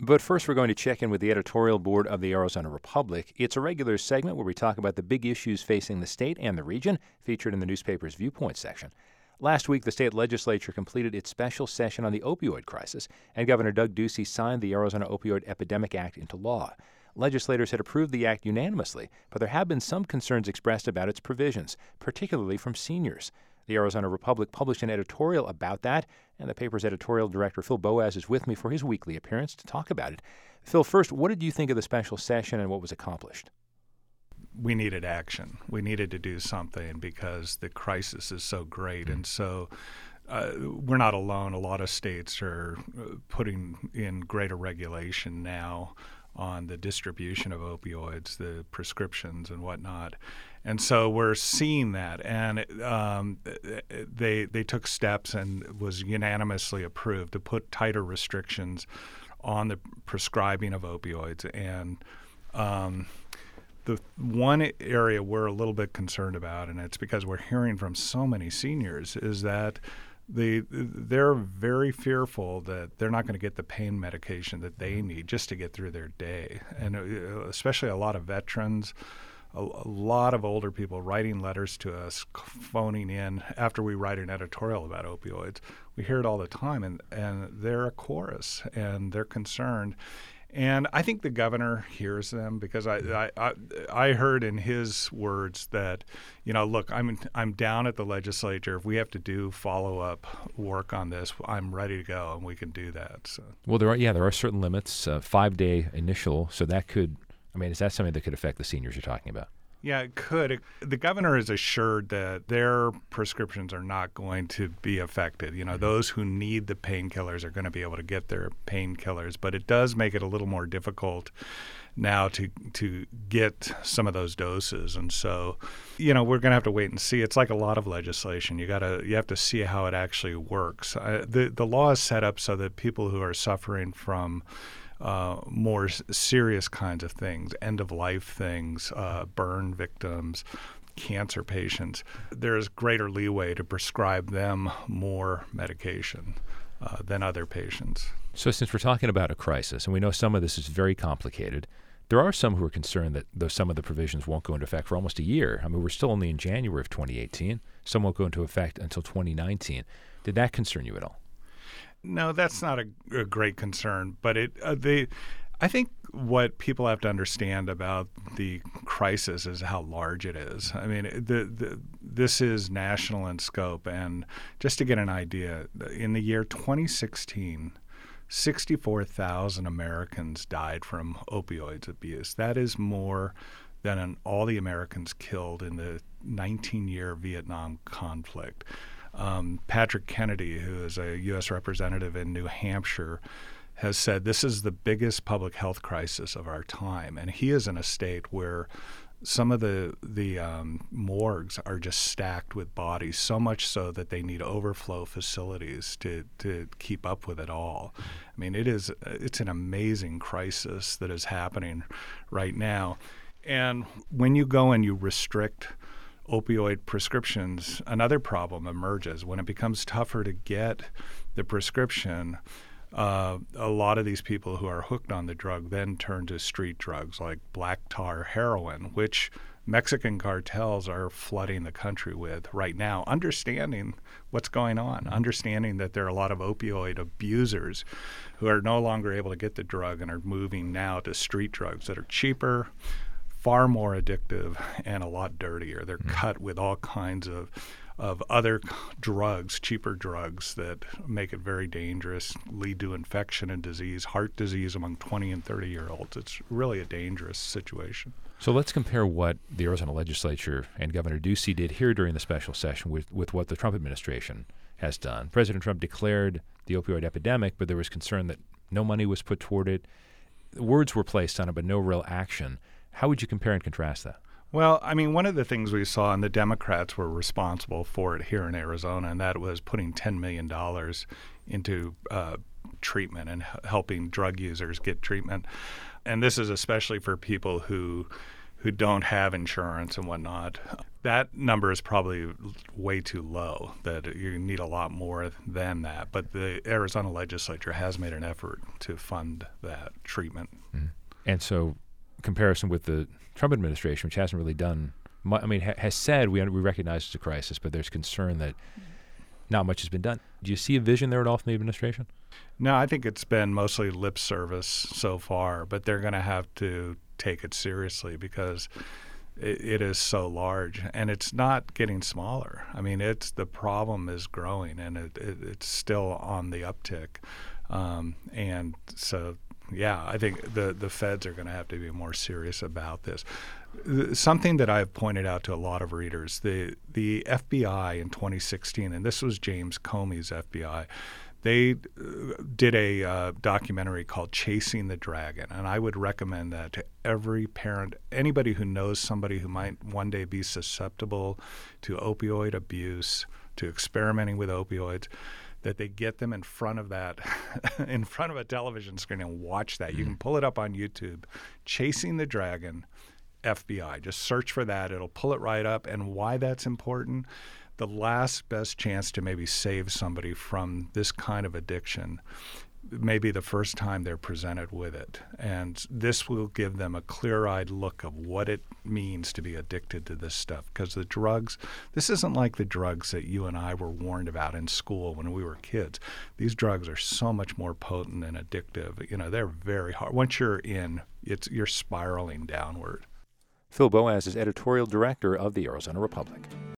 But first, we're going to check in with the editorial board of the Arizona Republic. It's a regular segment where we talk about the big issues facing the state and the region, featured in the newspaper's Viewpoint section. Last week, the state legislature completed its special session on the opioid crisis, and Governor Doug Ducey signed the Arizona Opioid Epidemic Act into law. Legislators had approved the act unanimously, but there have been some concerns expressed about its provisions, particularly from seniors. The Arizona Republic published an editorial about that, and the paper's editorial director, Phil Boas, is with me for his weekly appearance to talk about it. Phil, first, what did you think of the special session and what was accomplished? We needed action. We needed to do something because the crisis is so great. And so we're not alone. A lot of states are putting in greater regulation now on the distribution of opioids, the prescriptions and whatnot. And so we're seeing that. And they took steps and was unanimously approved to put tighter restrictions on the prescribing of opioids. And the one area we're a little bit concerned about, and it's because we're hearing from so many seniors, is that they're very fearful that they're not going to get the pain medication that they need just to get through their day. And especially a lot of veterans, a lot of older people writing letters to us, phoning in after we write an editorial about opioids. We hear it all the time, and they're a chorus, and they're concerned. And I think the governor hears them because I heard in his words that, look, I'm down at the legislature. If we have to do follow-up work on this, I'm ready to go, and we can do that. So. Well, there are certain limits, 5-day initial, so that could, is that something that could affect the seniors you're talking about? Yeah, it could. The governor is assured that their prescriptions are not going to be affected. Those who need the painkillers are going to be able to get their painkillers, but it does make it a little more difficult now to get some of those doses. And so, we're going to have to wait and see. It's like a lot of legislation. You have to see how it actually works. The law is set up so that people who are suffering from more serious kinds of things, end-of-life things, burn victims, cancer patients, there's greater leeway to prescribe them more medication than other patients. So since we're talking about a crisis, and we know some of this is very complicated, there are some who are concerned that some of the provisions won't go into effect for almost a year. We're still only in January of 2018. Some won't go into effect until 2019. Did that concern you at all? No, that's not a great concern, but I think what people have to understand about the crisis is how large it is. This is national in scope, and just to get an idea, in the year 2016, 64,000 Americans died from opioids abuse. That is more than all the Americans killed in the 19-year Vietnam conflict. Patrick Kennedy, who is a U.S. representative in New Hampshire, has said this is the biggest public health crisis of our time. And he is in a state where some of the morgues are just stacked with bodies, so much so that they need overflow facilities to keep up with it all. It's an amazing crisis that is happening right now. And when you go and you restrict opioid prescriptions, another problem emerges. When it becomes tougher to get the prescription, a lot of these people who are hooked on the drug then turn to street drugs like black tar heroin, which Mexican cartels are flooding the country with right now, understanding what's going on, understanding that there are a lot of opioid abusers who are no longer able to get the drug and are moving now to street drugs that are cheaper, far more addictive, and a lot dirtier. They're cut with all kinds of other drugs, cheaper drugs that make it very dangerous, lead to infection and disease, heart disease among 20 and 30-year-olds. It's really a dangerous situation. So let's compare what the Arizona legislature and Governor Ducey did here during the special session with what the Trump administration has done. President Trump declared the opioid epidemic, but there was concern that no money was put toward it. Words were placed on it, but no real action. How would you compare and contrast that? Well, one of the things we saw, and the Democrats were responsible for it here in Arizona, and that was putting $10 million into treatment and helping drug users get treatment. And this is especially for people who don't have insurance and whatnot. That number is probably way too low, that you need a lot more than that. But the Arizona legislature has made an effort to fund that treatment. Mm-hmm. And so comparison with the Trump administration, which hasn't really done much, has said we recognize it's a crisis, but there's concern that not much has been done. Do you see a vision there at all from the administration? No, I think it's been mostly lip service so far, but they're going to have to take it seriously because it is so large, and it's not getting smaller. The problem is growing, and it's still on the uptick. And so, yeah, I think the feds are going to have to be more serious about this. Something that I've pointed out to a lot of readers, the FBI in 2016, and this was James Comey's FBI, they did a documentary called Chasing the Dragon, and I would recommend that to every parent, anybody who knows somebody who might one day be susceptible to opioid abuse, to experimenting with opioids, that they get them in front of that, in front of a television screen and watch that. You can pull it up on YouTube, Chasing the Dragon, FBI. Just search for that. It'll pull it right up. And why that's important, the last best chance to maybe save somebody from this kind of addiction may be the first time they're presented with it. And this will give them a clear-eyed look of what it means to be addicted to this stuff. Because the drugs, this isn't like the drugs that you and I were warned about in school when we were kids. These drugs are so much more potent and addictive. They're very hard. Once you're in, you're spiraling downward. Phil Boas is editorial director of the Arizona Republic.